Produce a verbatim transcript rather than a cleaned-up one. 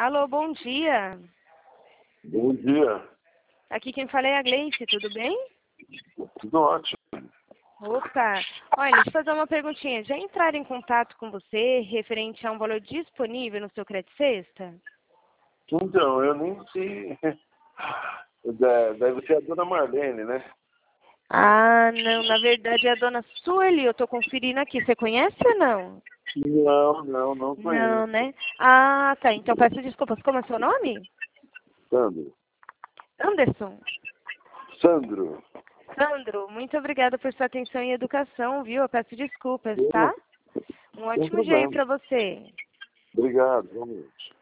Alô, bom dia. Bom dia. Aqui quem fala é a Gleice, tudo bem? Tudo ótimo. Opa, olha, deixa eu fazer uma perguntinha. Já entraram em contato com você referente a um valor disponível no seu crédito sexta? Então, eu nem sei. De- Deve ser a dona Marlene, né? Ah, não, na verdade é a dona Sueli, eu tô conferindo aqui. Você conhece ou não? Não, não, não Não, conheço. né? Ah, tá, então peço desculpas. Como é seu nome? Sandro. Anderson. Sandro. Sandro, muito obrigada por sua atenção e educação, viu? Eu peço desculpas, tá? Um Sem ótimo dia aí problema. pra você. Obrigado, realmente.